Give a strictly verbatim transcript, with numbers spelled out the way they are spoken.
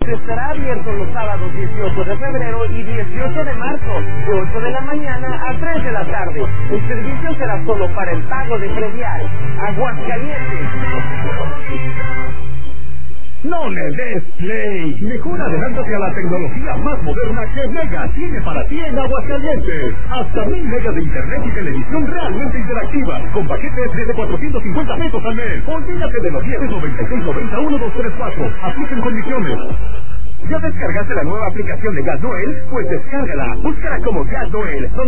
estará abierto los sábados dieciocho de febrero y dieciocho de marzo, de ocho de la mañana a tres de la tarde. El servicio será solo para el pago de predial. Aguascalientes. No le des play. Mejor adelántate a la tecnología más moderna que Mega tiene para ti en Aguascalientes. Hasta mil megas de internet y televisión realmente interactiva, con paquetes desde cuatrocientos cincuenta pesos al mes. Olvídate de los diez noventa y seis noventa uno dos tres cuatro. Apliquen condiciones. ¿Ya descargaste la nueva aplicación de Gas Noel? Pues descárgala. Búscala como Gas Noel, donde